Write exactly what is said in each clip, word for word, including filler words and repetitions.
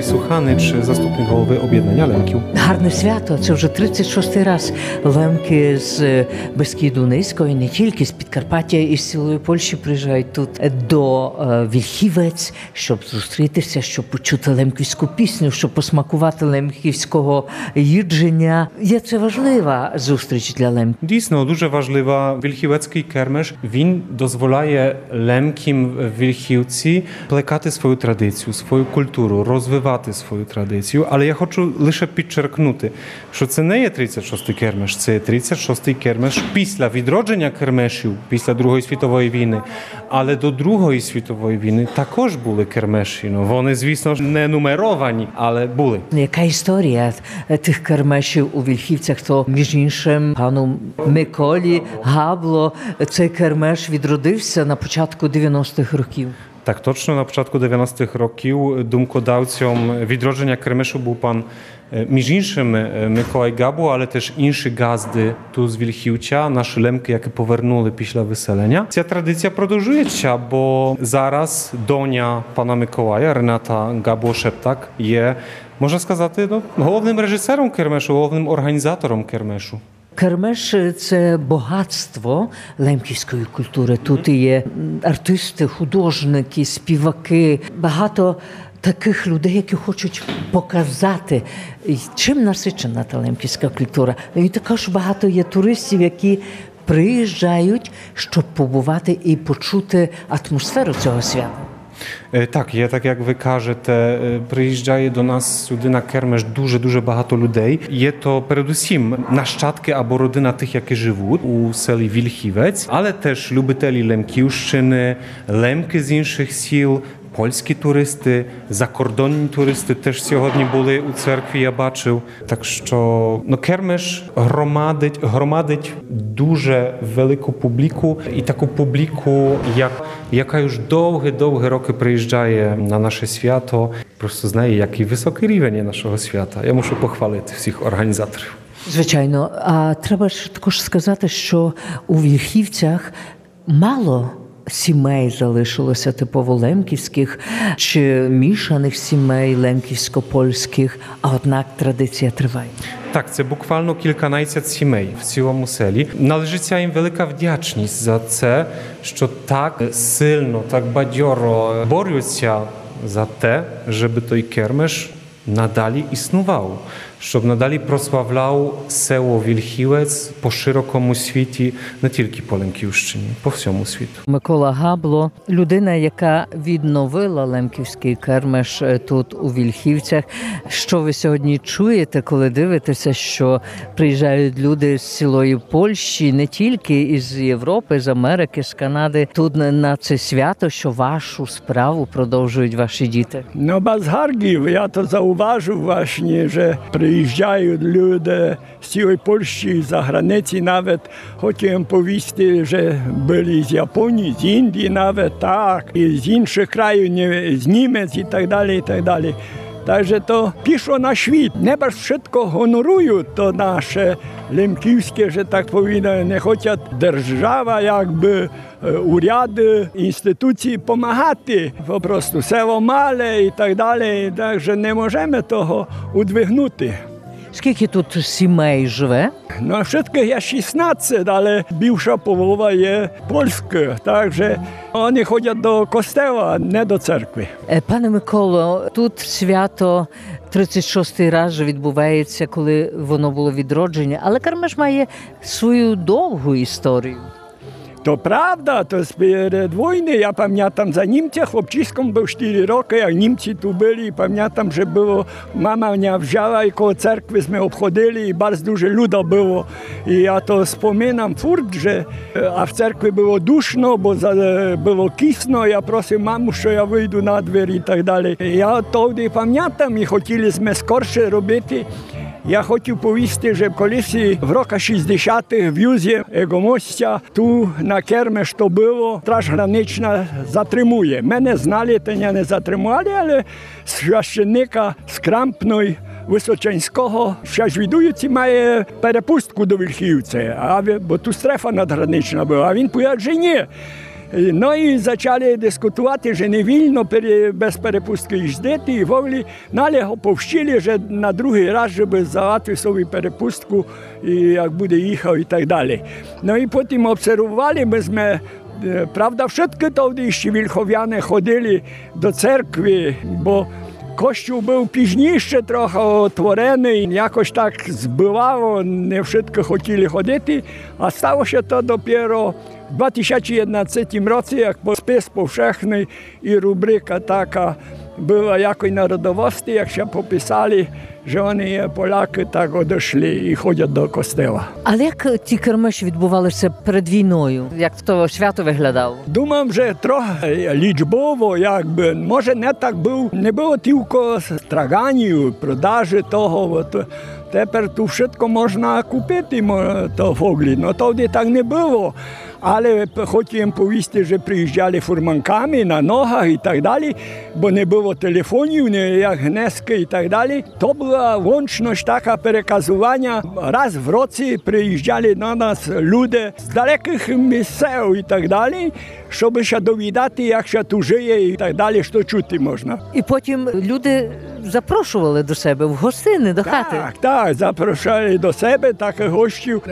Анатолій Суханич, заступник голови об'єднання лемків. Гарне свято. Це вже тридцять шостий раз лемки з Бескіду Низької, не тільки з Підкарпаття і з цілої Польщі приїжджають тут до Вільхівець, щоб зустрітися, щоб почути лемківську пісню, щоб посмакувати лемківського їдження. Є це важлива зустріч для лемків. Дійсно, дуже важлива. Вільхівецький кермеш, він дозволяє лемким в Вільхівці плекати свою традицію, свою культуру, розвивати свою традицію. Але я хочу лише підчеркнути, що це не є тридцять шостий кермеш, це є тридцять шостий кермеш після відродження кермешів, після Другої світової війни. Але до Другої світової війни також були кермеші. Ну, вони, звісно, не нумеровані, але були. Яка історія тих кермешів у Вільхівцях? То, між іншим, пану Миколі Габло, цей кермеш відродився на початку дев'яностих років. Так, точно на початку дев'яностих років думкодавцем відродження кермешу був пан, між іншим, Миколай Габло, але теж інші газди тут з Вільхівця, наші лемки, які повернули після виселення. Ця традиція продовжується, бо зараз доня пана Миколая, Рената Габло-Шептак, є, можна сказати, ну, головним режисером кермешу, головним організатором кермешу. Кермеш – це багатство лемківської культури. Тут є артисти, художники, співаки, багато таких людей, які хочуть показати, чим насичена та лемківська культура. І також багато є туристів, які приїжджають, щоб побувати і почути атмосферу цього свята. Так, є так, як ви кажете, приїжджає до нас сюди на кермеш дуже-дуже багато людей. Є то передусім нащадки або родина тих, які живуть у селі Вільхівець, але теж любителі лемківщини, лемки з інших сіл, польські туристи, закордонні туристи теж сьогодні були у церкві, я бачив. Так що, ну, кермеш громадить, громадить дуже велику публіку і таку публіку, як, яка już довгі-довгі роки приїжджає на наше свято. Просто знає, який високий рівень є нашого свята. Я мушу похвалити всіх організаторів. Звичайно. А треба ж також сказати, що у Вільхівцях мало сімей залишилося типово лемківських чи мішаних сімей лемківсько-польських, а однак традиція триває. Так, це буквально кільканадцять сімей в цілому селі. Належиться їм велика вдячність за це, що так сильно, так бадьоро борються за те, щоб той кермеш надалі існував, щоб надалі прославляв село Вільхівець по широкому світі, не тільки по Лемківщині, по всьому світу. Микола Габло – людина, яка відновила лемківський кермеш тут у Вільхівцях. Що ви сьогодні чуєте, коли дивитеся, що приїжджають люди з цілої Польщі, не тільки із Європи, з Америки, з Канади, тут на це свято, що вашу справу продовжують ваші діти? Ну, без гаргів. Я то зауважив, właśnie, że приїжджають люди з цілої Польщі, за границі навіть. Хотів повісти, що були з Японії, з Індії навіть, так, і з інших країв, з Німець і так далі, і так далі. Także to piszło na świt. Nie bardzo wszystko honorują to nasze lемківське, że tak powiem, nie хочуть держава, jakby уряди, інституції помагати. Просто село мале і так далі. Także не можемо того удвигнути. Скільки тут сімей живе? No wszystkich jest шістнадцять, ale більша полова є польська. Także вони ходять до костела, не до церкви. Пане Миколо, тут свято тридцять шостий раз вже відбувається, коли воно було відродження, але кермеш має свою довгу історію. To prawda, to jest перед wojny. Ja pamiętam za Niemcy, chłopciską był cztery roki, jak Niemcy tu byli. Pamiętam, że było, mama mnie wzięła i koło cerkwy my obchodzili i bardzo dużo ludu było. I ja to wspominam furt, że a w cerkwi było duszno, bo za, było kisno. Ja prosił mamu, że ja wyjdę na dwór i tak dalej. Ja to pamiętam i chcieliśmy skorsze robić. Я хотів повісти, що колись в роках шістдесятих в'юзі Егомостя ту на кермеш то було, Страж гранична затримує. Мене знали, то не затримували, але священника з Крампної Височанського щажвідуючи має перепустку до Вільхівця, а, бо тут стрефа надгранична була, а він появ, що ні. Ну і почали дискутувати, що не вільно без перепустки їздити, і вовлі налего повщили, що на другий раз, щоб здавати собі перепустку, і як буде їхав і так далі. Ну і потім обсервували, ми ми правда, všetky тоді ще вільхов'яни ходили до церкви, бо Kościół był пізніше трохи отворений, якось так збивало, не всі хотіли ходити, а сталося то допіро в дві тисячі одинадцятому році, як спис повшехний і рубрика така була якої народовості, якщо пописали, що вони є поляки, так одійшли і ходять до костела. Але як ті кермеші відбувалися перед війною? Як то свято виглядало? Думаю, що трохи лічбово, якби, може не так був, не було тільки страганів, продажі того, от, тепер тут все можна купити, то вуглі, але тоді так не було. Але хотів повісти, що приїжджали фурманками на ногах і так далі, бо не було телефонів, ніяк гнезки і так далі. То була вончність така переказування. Раз в році приїжджали до нас люди з далеких місцев і так далі, щоб ще довідати, як ще тут жиє і так далі, що чути можна. І потім люди запрошували до себе в гостини, до хати? Так, так, запрошували до себе таких гостів,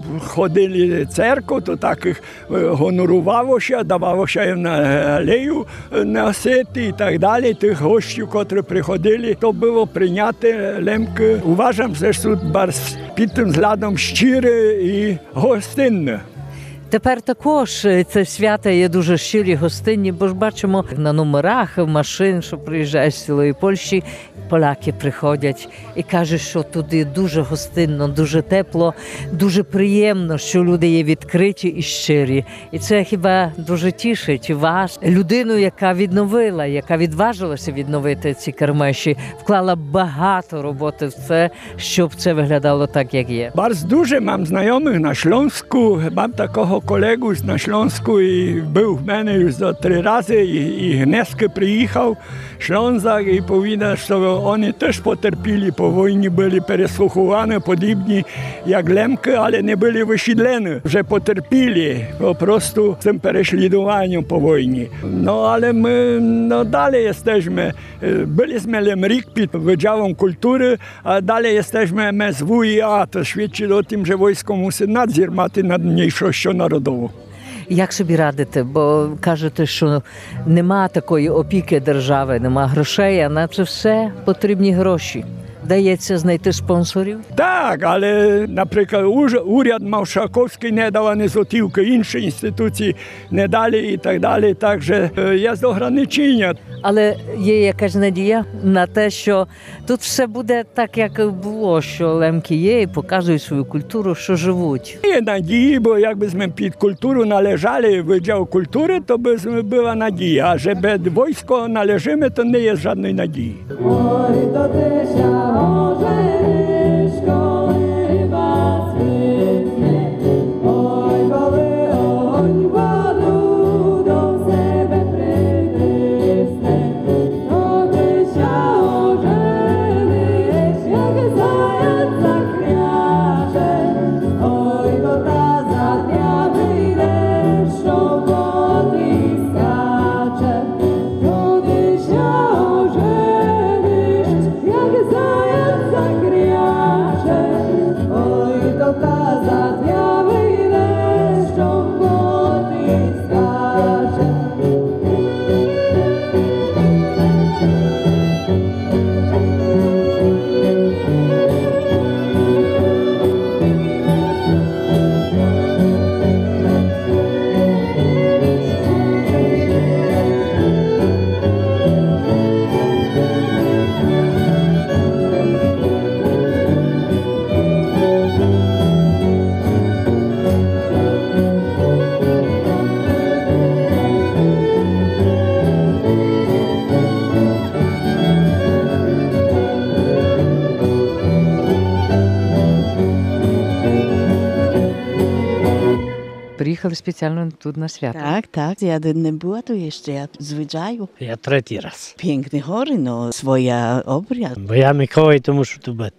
обходили церкву, то таких гонорувалося, давалося їм на алею носити і так далі. Тих гостів, котрі приходили, то було прийняти лемки. Вважам, що тут під тим зглядом щире і гостинне. Тепер також це свято є дуже щирі, гостинні, бо ж бачимо на номерах машин, що приїжджають з цілої Польщі, поляки приходять і кажуть, що туди дуже гостинно, дуже тепло, дуже приємно, що люди є відкриті і щирі. І це хіба дуже тішить вас, людину, яка відновила, яка відважилася відновити ці кермеші, вклала багато роботи в це, щоб це виглядало так, як є. Bardzo дуже мам знайомих на Śląsku, mam такого колегу на Śląsku і був в мене już за три рази, і, і Гнезки приїхав, Ślązak і повідав, що вони теж потерпіли по війні, були переслуховані, подібні як лемки, але не були висідлені, вже потерпіли по prostu цим переслідуванням по війні. Ну, але ми no, далі jesteśmy, byliśmy Lemrik під Wydziałem Kultury, a dalej jesteśmy my z W I A, to świadczy o tym, że wojsko musi nadzór mати над mniejszością narodową. Як собі радите? Бо кажете, що нема такої опіки держави, нема грошей, а на це все потрібні гроші. Дається знайти спонсорів? Так, але, наприклад, уряд Маршалковський не дав ані злотівки, інші інституції не дали і так далі, так що є ограничення. Але є якась надія на те, що тут все буде так, як було, що лемки є і показують свою культуру, що живуть. Є надії, бо якби ми під культуру належали Wydział Kultury, то б була надія, а що без війська належимо, то не є жодної надії. Приїхали спеціально тут на свято. Tak, tak. Ja nie była tu jeszcze, ja zwyczaju. Я третій раз. Piękne hory, no, swoja obrяд. Бо я Миколай, то мушу тут бути.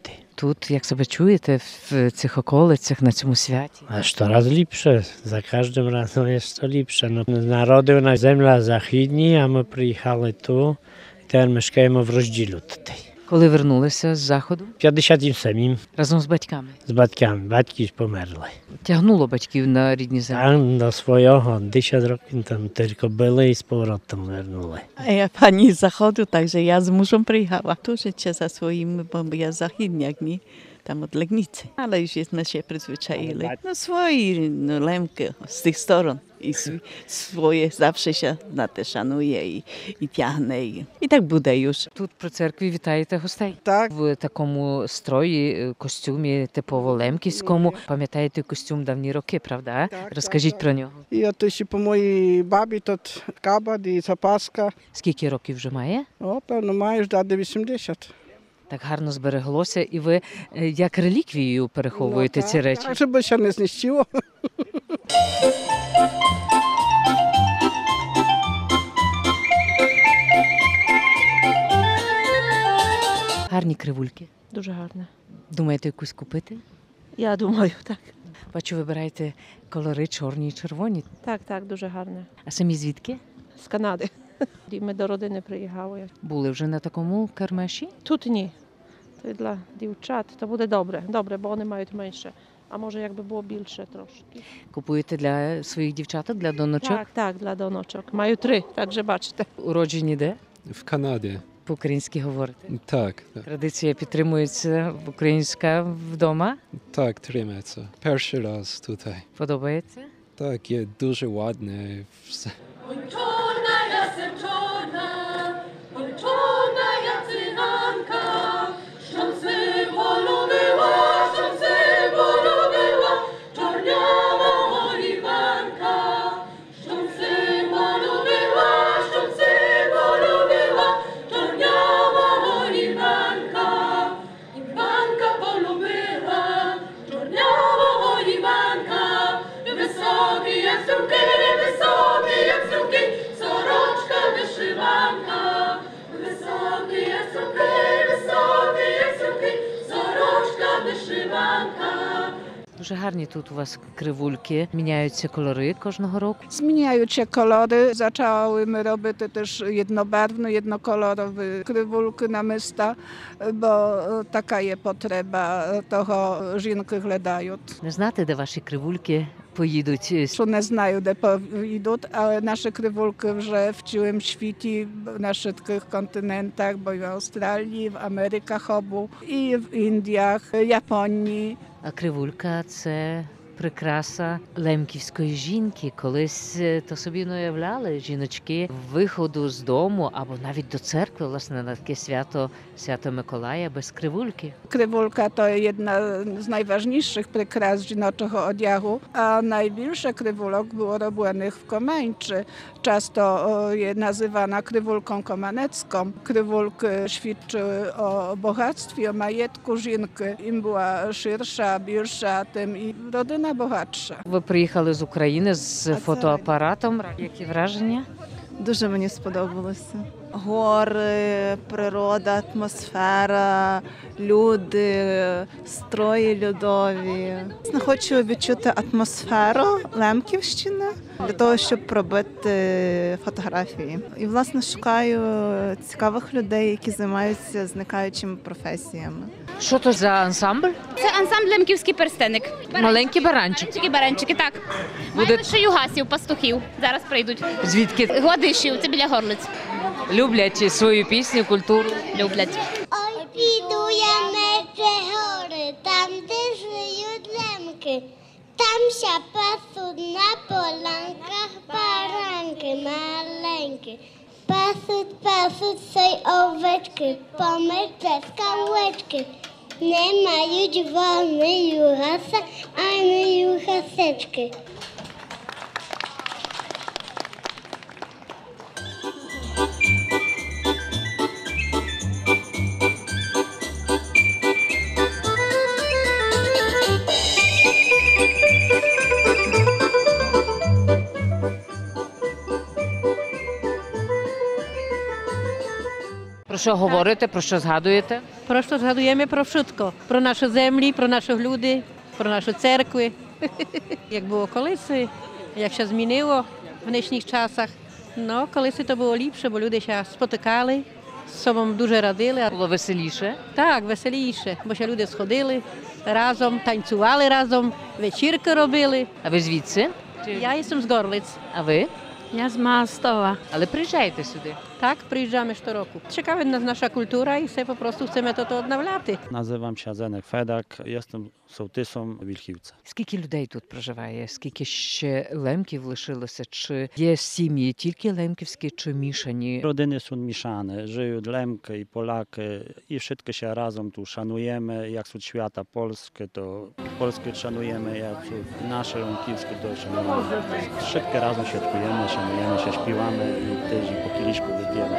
тут, як себе чуєте в цих околицях, на цьому святі? A coraz lepsze, za każdym razem jest to lepsze. No, narodził nas земля західні, а ми приїхали tu і тепер мешкаємо в розділі tutaj. Коли вернулися з заходу? В п'ятдесят сьомому Разом з батьками? з батьками. Батьки ж померли. Тягнуло батьків на рідні землі? Там до свого десять років там тільки були і з поворотом вернули. A ja pani z zachodu, także ja z mużem przyjechała. Tu życie za swoim, bo ja z zachodniak, nie? Tam od Legnicy. Ale już jesteśmy się przyzwyczaili. No swoje no, lemki z tych stron. I sw- swoje zawsze się na te szanuje i, i tiahne. I, I tak буде już. Тут при церкві вітаєте гостей? Так. В такому строї, костюмі типово лемківському. Пам'ятаєте костюм давні роки, правда? Так, Розкажіть так, про нього. І от ще по моїй бабі тут кабат і запаска. Скільки років вже має? О, певно, маєш дати вісімдесят. Так гарно збереглося. І ви е, як реліквію переховуєте Ну, ці так, речі? Так, щоб ще не знищило. Гарні кривульки. Дуже гарне. Думаєте якусь купити? Я думаю, так. Бачу, вибираєте кольори чорні і червоні. Так, так, дуже гарне. А самі звідки? З Канади. І ми до родини приїхали. Були вже на такому кермеші? Тут ні. То для дівчат то буде добре. Добре, бо вони мають менше. А може, якби було більше трошки. Купуєте для своїх дівчаток, для доночок? Так, так, для доночок. Маю три, так же бачите. Уроджені де? В Канаді. По-українськи говорите. Так, так, Традиція підтримується українська вдома. так, тримається. Перший раз тут. Подобається? Так, є дуже ładne. Все. Oj czarna jasem czarna, oj czarna jak cynanka, szcząd symbolu była, szcząd symbolu była, czarniawa oliwanka. Szcząd symbolu była, szcząd symbolu była, czarniawa oliwanka. Iwanka polubiła, czarniawa oliwanka, wysoki jak suki, wysoki jak suki, soroczka wyszywanka. Wysoki jak suki, wysoki jak suki, soroczka wyszywanka. Дуже гарні тут у вас кривульки. Міняються кольори кожного року. Зміняючи кольори, zaczęłyśmy robić też jednobarwne, jednokolorowe krywulki namista, bo taka jest potrzeba, того жінки глядають. Не знати, де ваші кривульки поїдуть? Що не знаю, де поїдуть, але наші кривулки вже в цілому світі, на всіх континентах, бо в Австралії, в Америках обу, і в Індіях, Японії. А кривулька – це прикраса лемківської жінки. Колись то собі не уявляли жіночки виходу з дому або навіть до церкви, власне, на таке свято, свято Миколая без кривульки. Krywulka to jedna z najważniejszych prykras żinoczego odziagu, a największe krywulok było robionych w Komeńczy. Często je nazywana krywulką komanecką. Krywulki świadczyły o bogactwie, o majetku żynki. Im była szersza, większa, tym i rodzina bogatsza. Ви приїхали з України з це- фотоапаратом. Які враження? Дуже мені сподобалося. Гори, природа, атмосфера, люди, строї льодові. Я хочу відчути атмосферу Лемківщини для того, щоб пробити фотографії. І, власне, шукаю цікавих людей, які займаються зникаючими професіями. Що то за ансамбль? Це ансамбль «Лемківський перстеник». Маленькі баранчики. Баранчики, баранчики, так. Буде- Маємо ще югасів, пастухів. Зараз прийдуть. Звідки Гладишів, це біля Горлиць. люблять свою пісню, культуру? Люблять. Oj, widujemy te hory, tam gdzie żyją dlemki. Tam się pasą na polankach baranki maleńkie. Pasą, pasą sobie oweczki, pomyte skałeczki. Nie mają wolny juhasa, ani juhaseczki. Про що говорите, про що згадуєте? Про що згадуємо? Про wszystko. Про наші землі, про наших людей, про наші церкви. Як було колись, як ще змінило в нинішніх часах. Ну, колись то було ліпше, бо люди ще спотикали, з собою дуже радили. Було веселіше? Так, веселіше, бо ще люди сходили разом, танцювали разом, вечірки робили. А ви звідси? Я єсмь з Горлиць. А ви? Я з Мастова. Але приїжджаєте сюди? Так, приїжджаємо щороку. Цікава нас наша культура і все просто chcemy to odnawiać. Nazywam się Zenek Fedak, jestem sołtysem Wilchiwca. Скільки людей тут проживає? Скільки ще лемків лишилося? Чи є сім'ї тільки лемківські, чи мішані? Rodziny są mieszane, żyją Lemki i Polaki i wszystkie się razem tu szanujemy. Jak są świata polskie, to polskie szanujemy, jak są nasze lemkowskie, to szanujemy. Wszystkie razem świętujemy, szanujemy się, śpiewamy i też i po kieliszku wypijemy.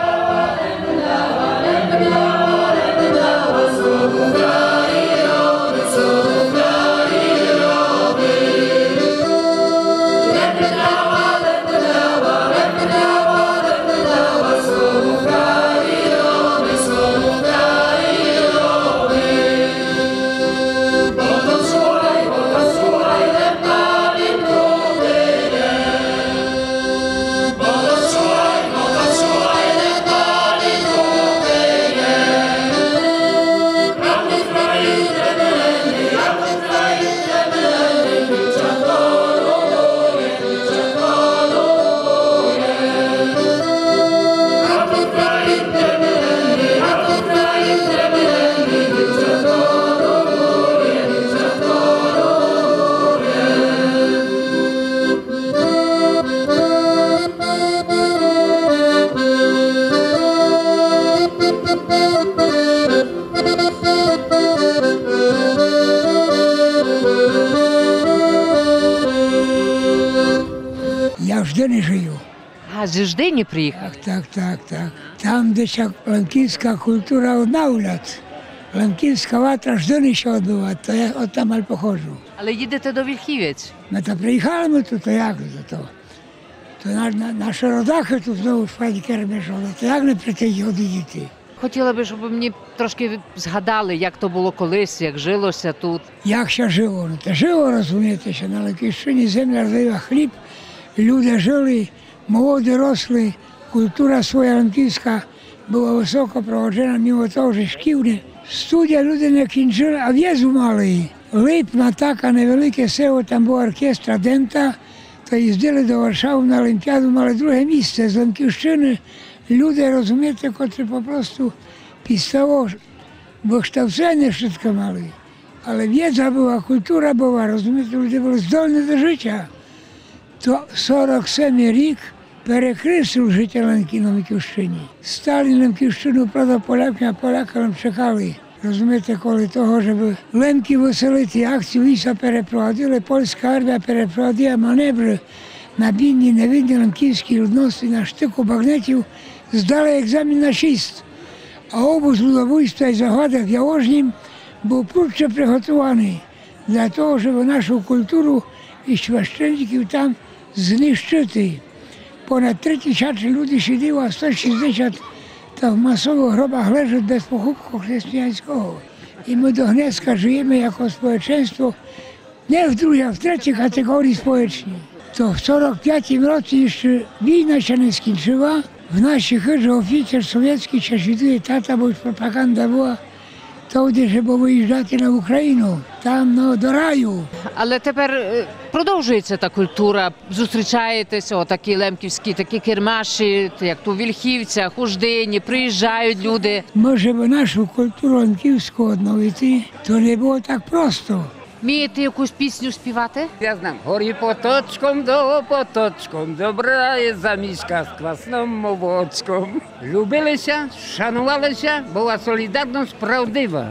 Я в Ждені живу. А, з Ждені приїхав? Так, так, так, так. Там, де ця лемківська культура відновлюється. Лемківська ватра Ждені ще відбувається, то я от там походжу. Але їдете до Вільхівець? Ми то приїхали ми тут, то як за то? То на, на, наші родаки тут знову шпаді кермешали, то як не прийти його діти? Хотіла би, щоб ви мені трошки згадали, як то було колись, як жилося тут. Як ще жило? Ну, то жило, розумієте, що на Лемківщині земля роздає хліб, люди жили, молоді росли, культура своя лемківська була високо проводжена, мимо того, що шкільне. Студія люди не кінчили, а в'їзду мали. Липна, така невелике село, там був оркестр Дента, то їздили до Варшави на Олімпіаду, мали друге місце з Лемківщини. Люди, розумієте, котрі попросту після виштовхнення швидко мали. Але в'їзда була, культура була, розумієте, люди були здольні до життя. То сорок сьомий рік перекреслив життя Ленки на Лемківщині. Сталін Лемківщину продав полякам, а полякам чекали. Розумієте, коли того, щоб Лемки веселити, акцію війська перепроводили, польська армія перепроводила маневри на бідні, невидні лемківські людності на штику багнетів, здали екзамен на шість. А обуз людобуйства і загоди в Яложнім був прудче приготований для того, щоб нашу культуру і священників там знищити. Понад три тисячі людей сиділо, а сто шістдесят та в масових гробах лежать без похопку християнського. І ми до Гнеска живемо як співченство не в другій, а в третій категорії співчні. То в сорок п'ятому році ще війна ще не скінчила. В нашій хижі офіцер совєтський ще жидує, тата, бо пропаганда була, тоді ж було виїжджати на Україну, там, ну, до раю. Але тепер е, продовжується та культура, зустрічаєтеся, отакі лемківські, такі кермаші, як тут у Вільхівцях, у Ждені, приїжджають люди. Може би нашу культуру лемківську відновити, то не було так просто. Вмієте якусь пісню співати? Я знам. Горі поточком до поточком, добра є замішка з квасним молочком. Любилися, шанувалися, була солідарність правдива.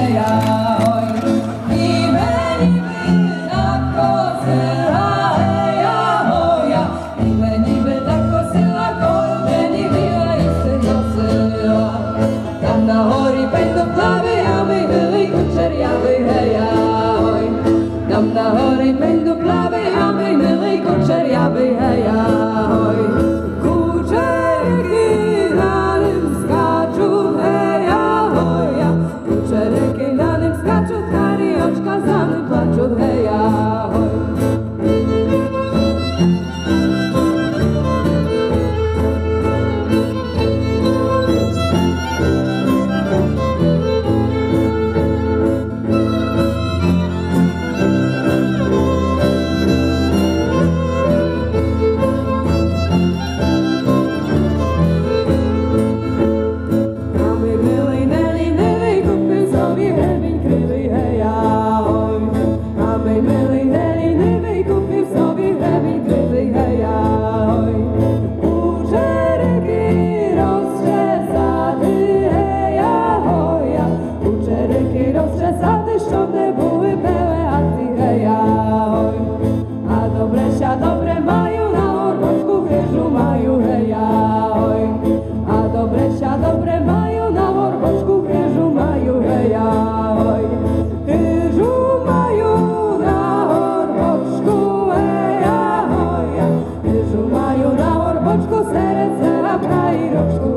Serce, a kraj roczku